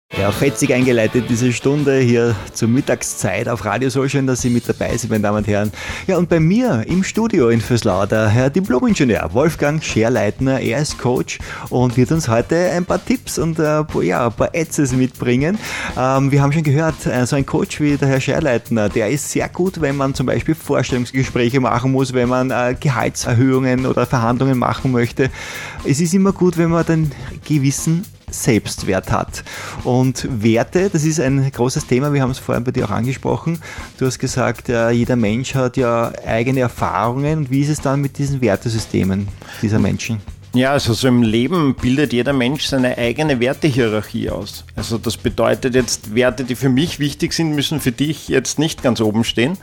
Ja, fetzig eingeleitet diese Stunde hier zur Mittagszeit auf Radio Soul. Schön, dass Sie mit dabei sind, meine Damen und Herren. Ja, und bei mir im Studio in Vöslau der Herr Diplom-Ingenieur Wolfgang Scherleitner. Er ist Coach und wird uns heute ein paar Tipps und ein paar Ätzes mitbringen. Wir haben schon gehört, so ein Coach wie der Herr Scherleitner, der ist sehr gut, wenn man zum Beispiel Vorstellungsgespräche machen muss, wenn man Gehaltserhöhungen oder Verhandlungen machen möchte. Es ist immer gut, wenn man den gewissen Selbstwert hat. Und Werte, das ist ein großes Thema, wir haben es vorhin bei dir auch angesprochen. Du hast gesagt, jeder Mensch hat ja eigene Erfahrungen. Und wie ist es dann mit diesen Wertesystemen dieser Menschen? Ja, also so im Leben bildet jeder Mensch seine eigene Wertehierarchie aus. Also das bedeutet jetzt, Werte, die für mich wichtig sind, müssen für dich jetzt nicht ganz oben stehen.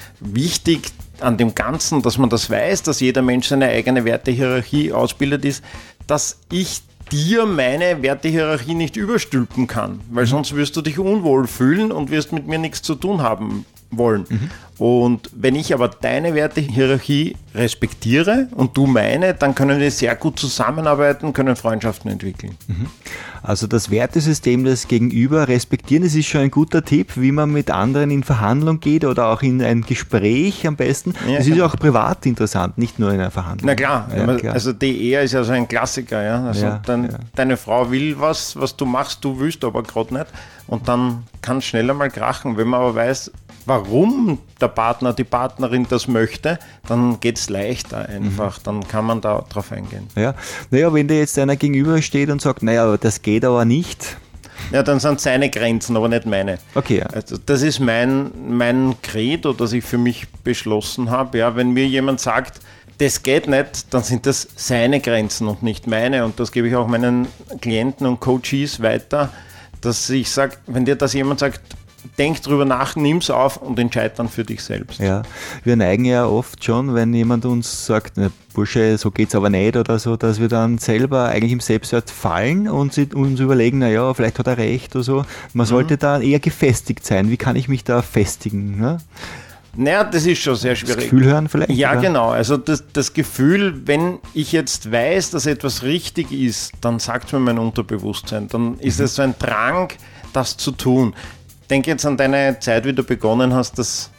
Wichtig an dem Ganzen, dass man das weiß, dass jeder Mensch seine eigene Wertehierarchie ausbildet, ist, dass ich dir meine Wertehierarchie nicht überstülpen kann, weil sonst wirst du dich unwohl fühlen und wirst mit mir nichts zu tun haben wollen. Und wenn ich aber deine Wertehierarchie respektiere und du meine, dann können wir sehr gut zusammenarbeiten, können Freundschaften entwickeln. Also das Wertesystem des Gegenüber respektieren, das ist schon ein guter Tipp, wie man mit anderen in Verhandlung geht oder auch in ein Gespräch am besten. Ja, das ist ja auch privat interessant, nicht nur in einer Verhandlung. Na klar, klar. Also die Ehe ist ja so ein Klassiker. Ja? Also deine Frau will was du machst, du willst aber gerade nicht. Und dann kann es schneller mal krachen. Wenn man aber weiß, warum der Partner, die Partnerin das möchte, dann geht es leichter einfach, dann kann man da drauf eingehen. Ja, naja, wenn dir jetzt einer gegenübersteht und sagt, naja, das geht aber nicht. Ja, dann sind seine Grenzen, aber nicht meine. Okay. Ja. Also das ist mein Credo, das ich für mich beschlossen habe. Ja, wenn mir jemand sagt, das geht nicht, dann sind das seine Grenzen und nicht meine. Und das gebe ich auch meinen Klienten und Coaches weiter, dass ich sage, wenn dir das jemand sagt, denk drüber nach, nimm's auf und entscheid dann für dich selbst. Ja, wir neigen ja oft schon, wenn jemand uns sagt, na, Bursche, so geht's aber nicht oder so, dass wir dann selber eigentlich im Selbstwert fallen und uns überlegen, naja, vielleicht hat er recht oder so. Man sollte da eher gefestigt sein. Wie kann ich mich da festigen? Ne? Naja, das ist schon sehr schwierig. Das Gefühl hören vielleicht? Ja, oder? Genau. Also das Gefühl, wenn ich jetzt weiß, dass etwas richtig ist, dann sagt es mir mein Unterbewusstsein. Dann ist es so ein Drang, das zu tun. Denke jetzt an deine Zeit, wie du begonnen hast,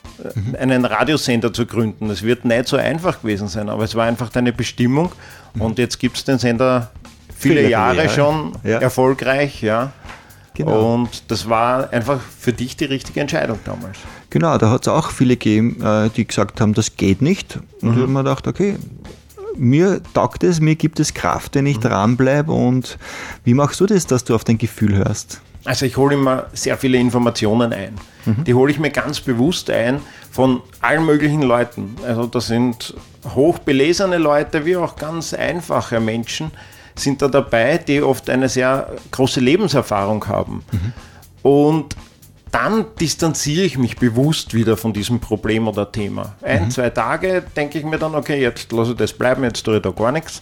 einen Radiosender zu gründen. Das wird nicht so einfach gewesen sein, aber es war einfach deine Bestimmung. Und jetzt gibt es den Sender viele Jahre schon erfolgreich. Ja. Genau. Und das war einfach für dich die richtige Entscheidung damals. Genau, da hat es auch viele gegeben, die gesagt haben, das geht nicht. Und ich habe mir gedacht, okay, mir taugt es, mir gibt es Kraft, wenn ich dranbleibe. Und wie machst du das, dass du auf dein Gefühl hörst? Also ich hole immer sehr viele Informationen ein. Die hole ich mir ganz bewusst ein von allen möglichen Leuten. Also das sind hochbelesene Leute wie auch ganz einfache Menschen sind da dabei, die oft eine sehr große Lebenserfahrung haben. Und dann distanziere ich mich bewusst wieder von diesem Problem oder Thema. 1-2 Tage denke ich mir dann, okay, jetzt lasse ich das bleiben, jetzt tue ich da gar nichts.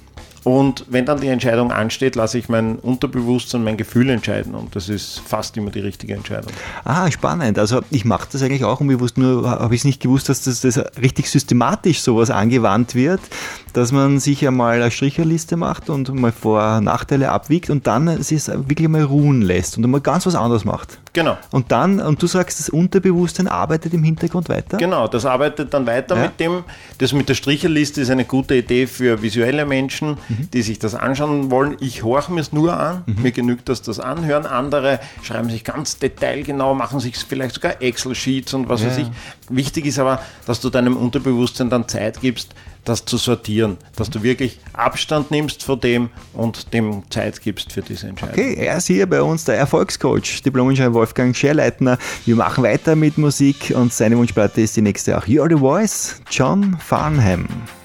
Und wenn dann die Entscheidung ansteht, lasse ich mein Unterbewusstsein, mein Gefühl entscheiden. Und das ist fast immer die richtige Entscheidung. Ah, spannend. Also ich mache das eigentlich auch unbewusst, nur habe ich es nicht gewusst, dass das richtig systematisch sowas angewandt wird, dass man sich einmal eine Stricherliste macht und mal Vor- und Nachteile abwiegt und dann es wirklich mal ruhen lässt und mal ganz was anderes macht. Genau. Und du sagst, das Unterbewusstsein arbeitet im Hintergrund weiter? Genau, das arbeitet dann weiter mit dem. Das mit der Stricherliste ist eine gute Idee für visuelle Menschen, die sich das anschauen wollen. Ich horche mir es nur an, mir genügt das anhören. Andere schreiben sich ganz detailgenau, machen sich vielleicht sogar Excel-Sheets und was weiß ich. Wichtig ist aber, dass du deinem Unterbewusstsein dann Zeit gibst, das zu sortieren, dass du wirklich Abstand nimmst von dem und dem Zeit gibst für diese Entscheidung. Okay, er ist hier bei uns, der Erfolgscoach, Diplom-Ingenieur Wolfgang Scherleitner. Wir machen weiter mit Musik und seine Wunschplatte ist die nächste auch. You're the Voice, John Farnham.